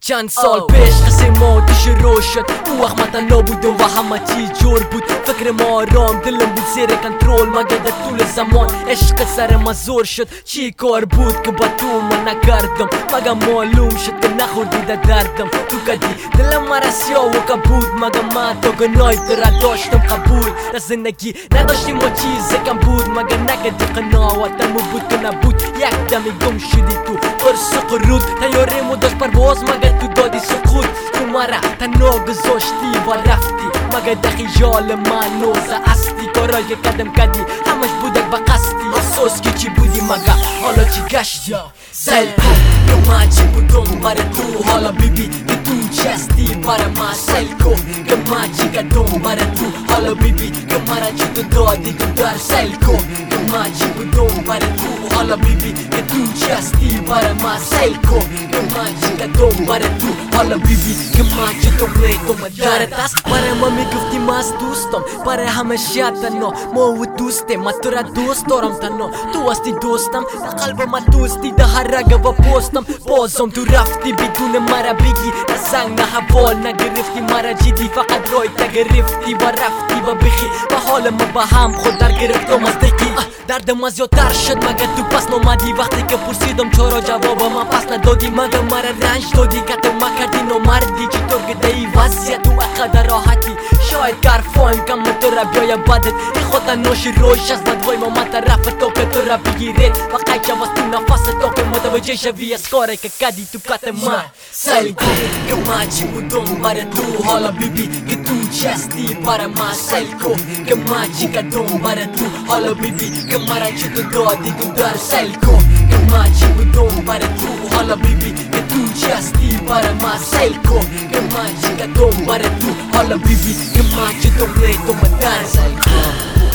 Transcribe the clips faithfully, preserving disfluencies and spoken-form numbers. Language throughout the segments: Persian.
چند سال پیش قصه ما تو شروع شد. او وقت متا نبودم و همه چیز جور بود. فکر ما آرام دلم بود زیر کنترل، مگه در طول زمان عشق سر ما زور شد. چی کار بود که با تو من نکردم، مگه معلوم شد که نخوردی در دردم. تو کدی دلم مرا سیاه و کبود، مگه من تو گناهی تو را داشتم قبول. در زندگی نداشتیم و چیز کم بود، مگه نکدی قناعتم بود که نبود. یک دمی گم شدی تو قرص و قرود، تیاره مو داشت پرواز مگه تو دادی سقوط. تو مرا تنها گذاشتی و رفتی، مگه در خیال من نوزه هستی. کارایی که قدم کدی همش بودک با قصدی. افسوس که چی بودی مگه حالا چی گشتی. سل کن که من چی بودم برای تو، حالا بیبی که تو چی هستی برای من. سل کن که من چی کدم برای تو، حالا بیبی که مرا چی تو دادی تو در. سل کن که من چی بودم برای تو، حالا بیبی که تو چی هستی برای من. سل کن که من چی کدم برای تو، حالا بیبی که من چی تو میتم درت است. برای ما میگفتی من از دوستم، برای همیشه تنها ما و دوسته. من تو را دوست دارم تنها تو هستی دوستم. در قلب من دوستی در هر رگه و پوستم. بازم تو رفتی بدون مرا بگی، نه زنگ نه حوال نگرفتی مرا جدی. فقط رای تگرفتی و رفتی و بخی و حال ما با هم خود در گرفتم از دقی. دردم از یادتر شد مگه تو پس نامدی. وقتی که پرسیدم چرا جواب من پس ندادی، مگه مرا رنج دادی که تو ما کردی نامردی. چطور که دی وضعیت تو اقدر راحتی، شاید کار فاهم کم تو را بیای بدت. ای خدا نوش روش از بدوای ما من طرف تو که تو را بگیرید و قیچه وست تو نفس تو که متوجه شوی از کاره که کدی تو کت من. سل کن که من چی بودم برای تو، حالا بیبی که تو چی هستی برای من. سل کن که من چی کدم برای تو، حالا بیبی که مرا چی تو دادی تو در. سل کن که من چی بودم برای تو، حالا بیبی که تو چی هستی برای من. سل کن که من چی کدم برای تو، حالا بیبی که من چی تو میتم در. سل کن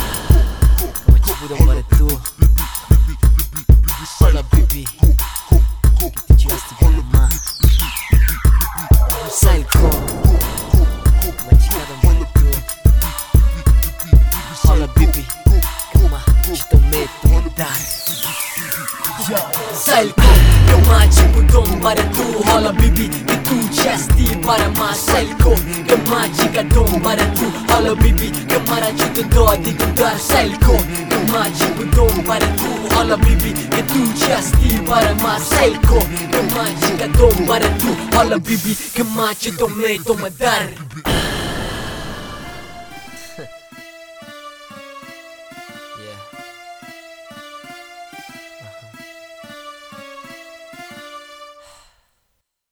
من چی بودم برای تو، حالا بیبی که تو چی هستی برای من. سل کن من چی کدم برای تو، حالا بیبی که من چی تو میتم در. سل کن که من چی بودم برای تو، حالا بیبی که تو چی هستی برای من. سل کن که من چی کدم برای تو، حالا بیبی که مرا چی تو دادی تو در. سل کن که من چی بودم برای تو، حالا بیبی که تو چی هستی برای من. سل کن که من چی کدم برای تو، حالا بیبی که من چی تو میتم در.